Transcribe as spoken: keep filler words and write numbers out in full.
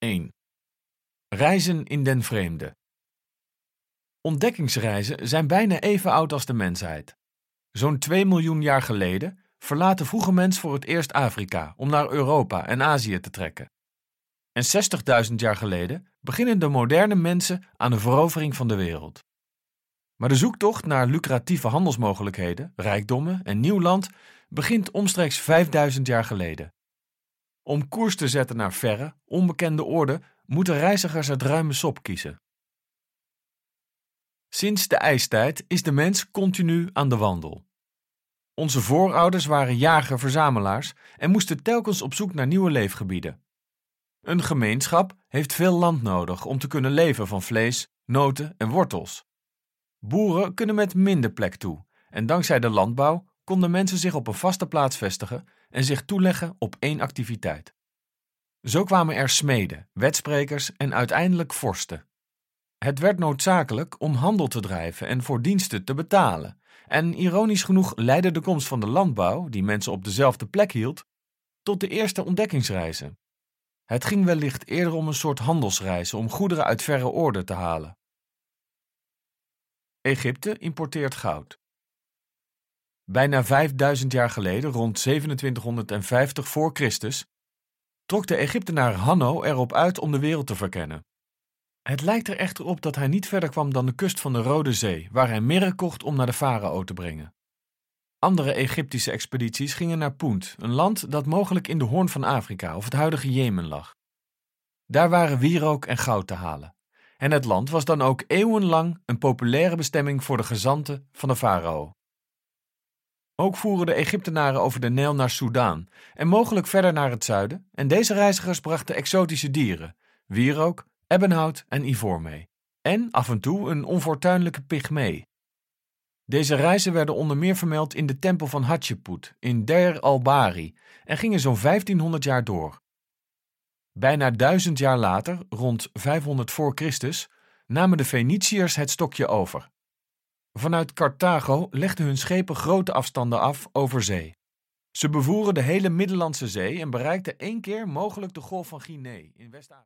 één. Reizen in den vreemde. Ontdekkingsreizen zijn bijna even oud als de mensheid. Zo'n twee miljoen jaar geleden verlaat de vroege mens voor het eerst Afrika om naar Europa en Azië te trekken. En zestigduizend jaar geleden beginnen de moderne mensen aan de verovering van de wereld. Maar de zoektocht naar lucratieve handelsmogelijkheden, rijkdommen en nieuw land begint omstreeks vijfduizend jaar geleden. Om koers te zetten naar verre, onbekende oorden moeten reizigers het ruime sop kiezen. Sinds de ijstijd is de mens continu aan de wandel. Onze voorouders waren jager-verzamelaars en moesten telkens op zoek naar nieuwe leefgebieden. Een gemeenschap heeft veel land nodig om te kunnen leven van vlees, noten en wortels. Boeren kunnen met minder plek toe en dankzij de landbouw konden mensen zich op een vaste plaats vestigen en zich toeleggen op één activiteit. Zo kwamen er smeden, wetsprekers en uiteindelijk vorsten. Het werd noodzakelijk om handel te drijven en voor diensten te betalen. En ironisch genoeg leidde de komst van de landbouw, die mensen op dezelfde plek hield, tot de eerste ontdekkingsreizen. Het ging wellicht eerder om een soort handelsreizen om goederen uit verre oorden te halen. Egypte importeert goud. Bijna vijfduizend jaar geleden, rond zevenentwintighonderdvijftig voor Christus, trok de Egyptenaar Hanno erop uit om de wereld te verkennen. Het lijkt er echter op dat hij niet verder kwam dan de kust van de Rode Zee, waar hij mirre kocht om naar de farao te brengen. Andere Egyptische expedities gingen naar Punt, een land dat mogelijk in de Hoorn van Afrika of het huidige Jemen lag. Daar waren wierook en goud te halen. En het land was dan ook eeuwenlang een populaire bestemming voor de gezanten van de farao. Ook voeren de Egyptenaren over de Nijl naar Soedan en mogelijk verder naar het zuiden, en deze reizigers brachten exotische dieren, wierook, ebbenhout en ivoor mee. En af en toe een onfortuinlijke pygmee. Deze reizen werden onder meer vermeld in de tempel van Hatshepsut in Deir al-Bahri en gingen zo'n vijftienhonderd jaar door. Bijna duizend jaar later, rond vijfhonderd voor Christus, namen de Feniciërs het stokje over. Vanuit Carthago legden hun schepen grote afstanden af over zee. Ze bevoeren de hele Middellandse Zee en bereikten één keer mogelijk de Golf van Guinee in West-Afrika.